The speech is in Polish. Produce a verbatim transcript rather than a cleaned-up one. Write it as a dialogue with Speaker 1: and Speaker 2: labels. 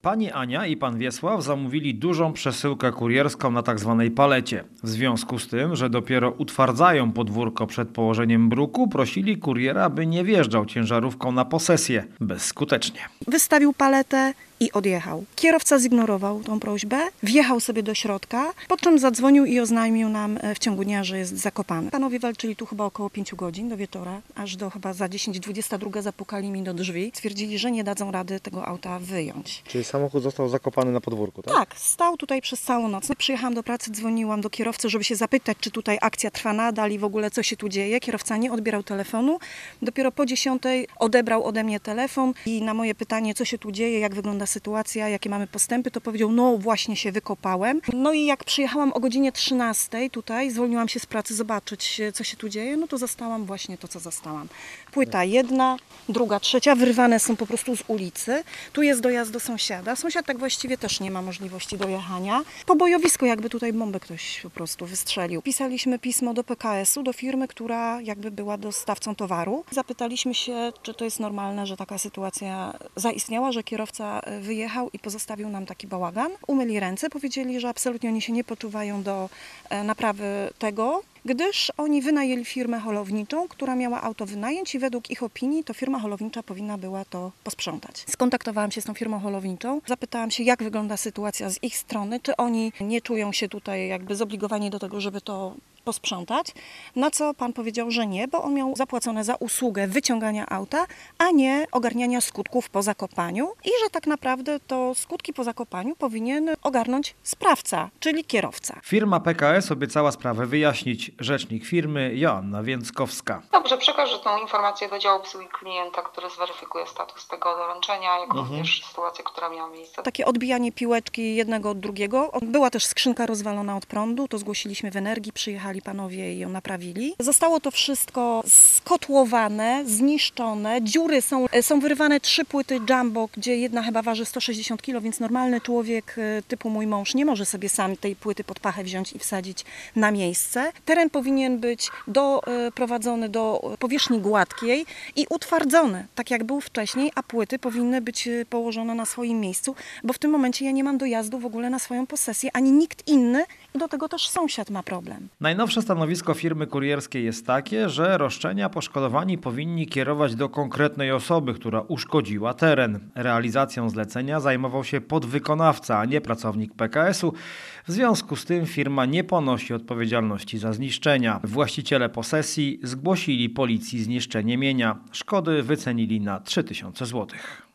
Speaker 1: Pani Ania i pan Wiesław zamówili dużą przesyłkę kurierską na tak zwanej palecie. W związku z tym, że dopiero utwardzają podwórko przed położeniem bruku, prosili kuriera, by nie wjeżdżał ciężarówką na posesję. Bezskutecznie.
Speaker 2: Wystawił paletę i odjechał. Kierowca zignorował tą prośbę, wjechał sobie do środka, po czym zadzwonił i oznajmił nam w ciągu dnia, że jest zakopany. Panowie walczyli tu chyba około pięciu godzin do wieczora, aż do chyba za dziesięć dwudziesta druga zapukali mi do drzwi. Stwierdzili, że nie dadzą rady tego auta wyjąć.
Speaker 3: Czyli samochód został zakopany na podwórku, tak?
Speaker 2: Tak, stał tutaj przez całą noc. Przyjechałam do pracy, dzwoniłam do kierowcy, żeby się zapytać, czy tutaj akcja trwa nadal i w ogóle co się tu dzieje. Kierowca nie odbierał telefonu. Dopiero po dziesiątej odebrał ode mnie telefon i na moje pytanie, co się tu dzieje, jak wygląda sytuacja, jakie mamy postępy, to powiedział, no właśnie się wykopałem. No i jak przyjechałam o godzinie trzynastej tutaj, zwolniłam się z pracy zobaczyć, co się tu dzieje, no to zastałam właśnie to, co zastałam. Płyta jedna, druga, trzecia, wyrwane są po prostu z ulicy. Tu jest dojazd do sąsiada. Sąsiad tak właściwie też nie ma możliwości dojechania. Po bojowisku jakby tutaj bombę ktoś po prostu wystrzelił. Pisaliśmy pismo do P K S-u, do firmy, która jakby była dostawcą towaru. Zapytaliśmy się, czy to jest normalne, że taka sytuacja zaistniała, że kierowca wyjechał i pozostawił nam taki bałagan. Umyli ręce, powiedzieli, że absolutnie oni się nie poczuwają do naprawy tego, gdyż oni wynajęli firmę holowniczą, która miała auto wynająć i według ich opinii to firma holownicza powinna była to posprzątać. Skontaktowałam się z tą firmą holowniczą, zapytałam się, jak wygląda sytuacja z ich strony, czy oni nie czują się tutaj jakby zobligowani do tego, żeby to posprzątać, na co pan powiedział, że nie, bo on miał zapłacone za usługę wyciągania auta, a nie ogarniania skutków po zakopaniu i że tak naprawdę to skutki po zakopaniu powinien ogarnąć sprawca, czyli kierowca.
Speaker 1: Firma P K S obiecała sprawę wyjaśnić. Rzecznik firmy Joanna Więckowska.
Speaker 4: Dobrze, przekażę tą informację do działu obsługi klienta, który zweryfikuje status tego doręczenia, jak mhm. również sytuację, która miała miejsce.
Speaker 2: Takie odbijanie piłeczki jednego od drugiego. Była też skrzynka rozwalona od prądu, to zgłosiliśmy w Energii, przyjechali panowie i ją naprawili. Zostało to wszystko skotłowane, zniszczone, dziury są, są wyrywane trzy płyty jumbo, gdzie jedna chyba waży sto sześćdziesiąt kilo, więc normalny człowiek typu mój mąż nie może sobie sam tej płyty pod pachę wziąć i wsadzić na miejsce. Teren powinien być doprowadzony do powierzchni gładkiej i utwardzony, tak jak był wcześniej, a płyty powinny być położone na swoim miejscu, bo w tym momencie ja nie mam dojazdu w ogóle na swoją posesję, ani nikt inny i do tego też sąsiad ma problem.
Speaker 1: Najnowsze stanowisko firmy kurierskiej jest takie, że roszczenia poszkodowani powinni kierować do konkretnej osoby, która uszkodziła teren. Realizacją zlecenia zajmował się podwykonawca, a nie pracownik P K S-u. W związku z tym firma nie ponosi odpowiedzialności za zniszczenia. Właściciele posesji zgłosili policji zniszczenie mienia. Szkody wycenili na trzy tysiące złotych.